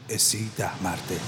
اسی ده مرده.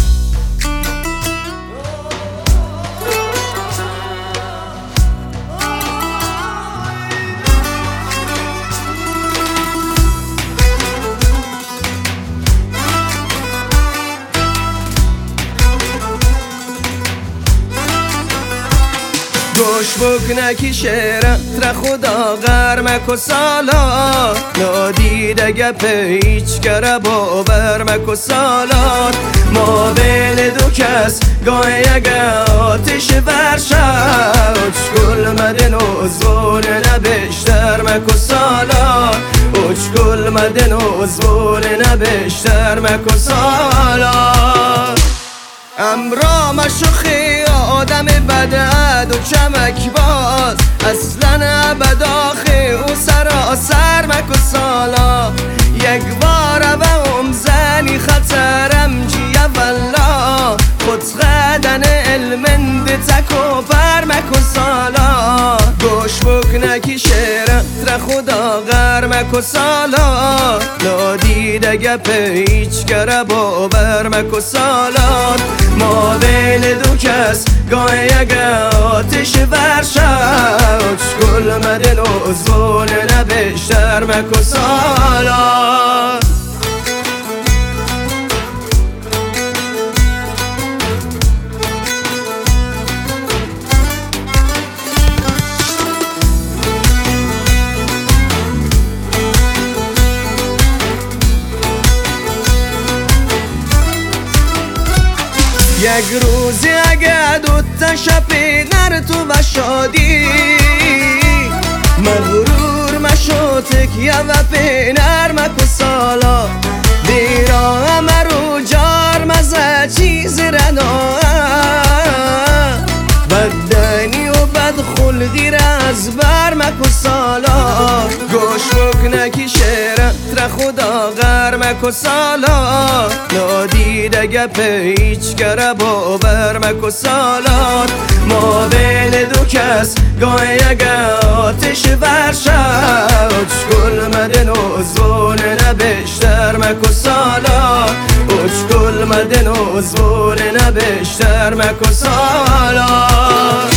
گوش بکنکی شعرم تر خدا غرمک و سالا نادیده گپ هیچ کره باورمک و سالا ما بین دو کس گاه یک آتش ورشد گل مدن و زبون نبشترمک و سالا گل مدن و زبون نبشترمک و سالا امرا مشوخی آدم بدد و چمک باز اصلا ابداخی و سراسر مک و سالا یک بار و زنی خطرم جیه والله خود غدن علمند تک و پر مک و سالا گوش بکنکی شعرم تر خدا غرمک و سالا نادیده گپ هیچ کره باورمک و سالا ما بین دو کس گاه یک آتش ورشد گل مدن و زبون نبشترمک و سالا یک روزی اگه دوتا شپی در تو بشادی مغرور مشو تکیه و پینر مکو سالا دیرا مرو جار مزه چیز رنا بدنی و بد خلقی را از بر مکو سالا گوش بکنکی شعرم تر خدا غرمک و سالا نادیده گپ هیچ کره باورمک و سالا ما بین دو کس گاه یک آتش ورشد گل مدن و زبون نبشترمک و سالا گل مدن و زبون نبشترمک و سالا